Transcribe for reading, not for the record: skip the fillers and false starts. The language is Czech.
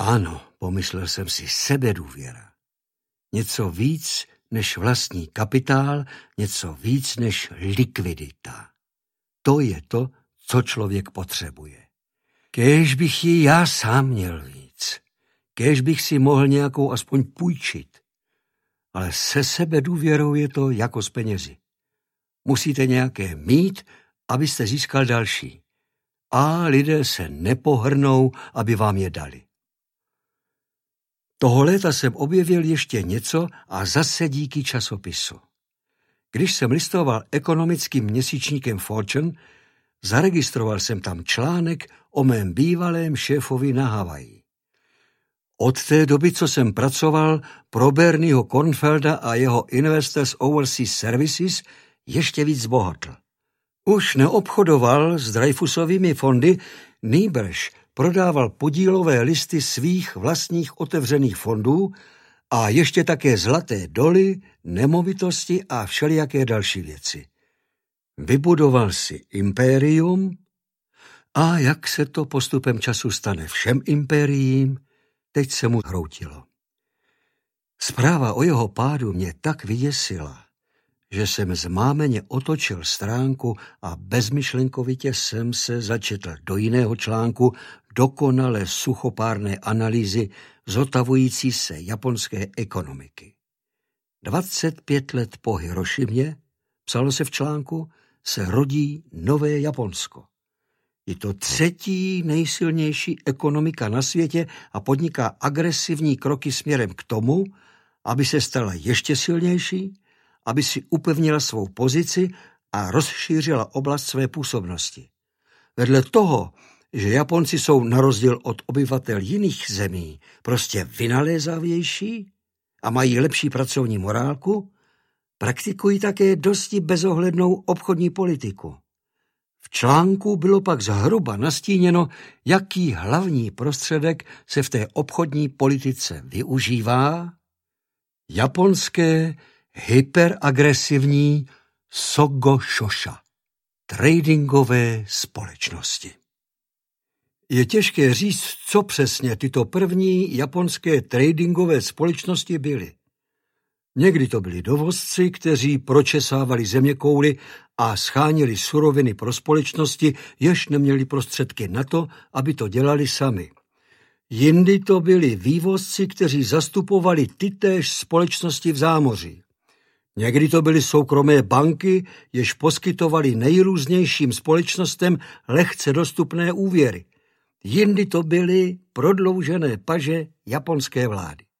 Ano, pomyslel jsem si, sebedůvěra. Něco víc než vlastní kapitál, něco víc než likvidita. To je to, co člověk potřebuje. Kéž bych ji já sám měl víc. Kéž bych si mohl nějakou aspoň půjčit. Ale se sebedůvěrou je to jako s penězi. Musíte nějaké mít, abyste získal další. A lidé se nepohrnou, aby vám je dali. Toho léta jsem objevil ještě něco a zase díky časopisu. Když jsem listoval ekonomickým měsíčníkem Fortune, zaregistroval jsem tam článek o mém bývalém šéfovi na Havaji. Od té doby, co jsem pracoval pro Bernieho Kornfelda a jeho Investors Overseas Services, ještě víc zbohatl. Už neobchodoval s Dreyfusovými fondy, nýbrž prodával podílové listy svých vlastních otevřených fondů a ještě také zlaté doly, nemovitosti a všelijaké další věci. Vybudoval si impérium a jak se to postupem času stane všem impériím, teď se mu hroutilo. Zpráva o jeho pádu mě tak vyděsila, že jsem zmámeně otočil stránku a bezmyšlenkovitě jsem se začetl do jiného článku dokonale suchopárné analýzy zotavující se japonské ekonomiky. 25 let po Hirošimě, psalo se v článku, se rodí nové Japonsko. Je to třetí nejsilnější ekonomika na světě a podniká agresivní kroky směrem k tomu, aby se stala ještě silnější, aby si upevnila svou pozici a rozšířila oblast své působnosti. Vedle toho, že Japonci jsou na rozdíl od obyvatel jiných zemí prostě vynalézavější a mají lepší pracovní morálku, praktikují také dosti bezohlednou obchodní politiku. V článku bylo pak zhruba nastíněno, jaký hlavní prostředek se v té obchodní politice využívá. Japonské hyperagresivní Sogo Shosha, tradingové společnosti. Je těžké říct, co přesně tyto první japonské tradingové společnosti byly. Někdy to byli dovozci, kteří pročesávali zeměkouly a schánili suroviny pro společnosti, jež neměli prostředky na to, aby to dělali sami. Jindy to byli vývozci, kteří zastupovali tytéž společnosti v zámoří. Někdy to byly soukromé banky, jež poskytovaly nejrůznějším společnostem lehce dostupné úvěry. Jindy to byly prodloužené paže japonské vlády.